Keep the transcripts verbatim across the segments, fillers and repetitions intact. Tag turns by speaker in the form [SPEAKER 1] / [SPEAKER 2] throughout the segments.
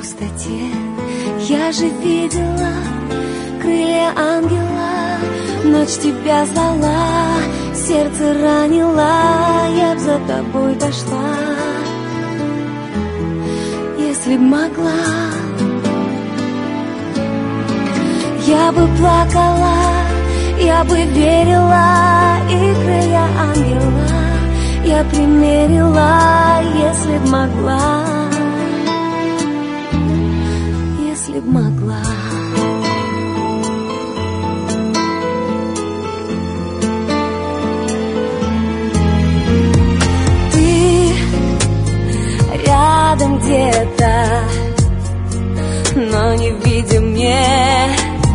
[SPEAKER 1] пустоте. Я же видела крылья ангела, ночь тебя звала, сердце ранила, я б за тобой пошла, если б могла. Я бы плакала, я бы верила, и крылья ангела я примерила, если б могла, если б могла. Ты рядом где-то, но не видим мне.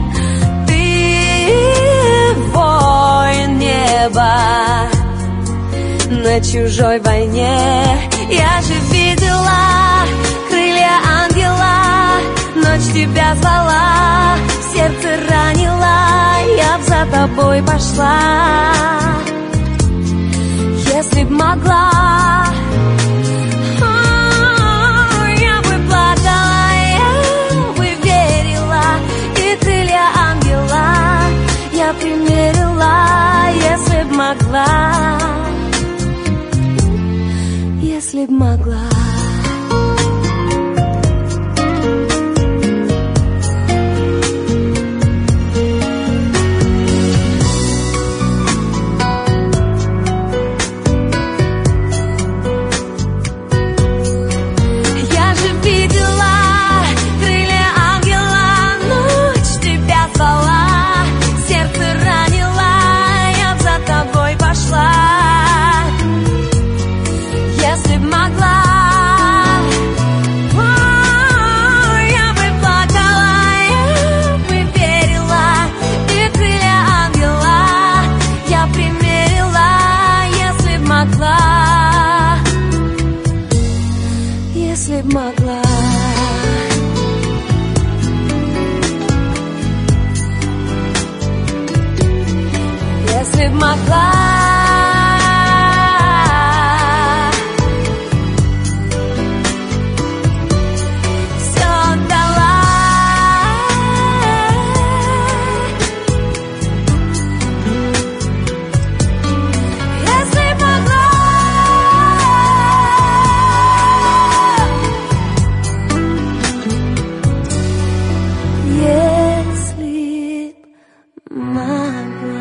[SPEAKER 1] На чужой войне я же видела крылья ангела, ночь тебя звала, сердце ранила, я б за тобой пошла, если б могла. Я бы плакала, я бы верила, и крылья ангела я примерила, если б могла, если б могла. Я же видела крылья ангела, ночь тебя звала, сердце ранила, я б за тобой пошла, если б могла. О, я бы плакала, я бы верила, и крылья ангела я примерила, если б могла, если б могла. Если б могла. Если б могла.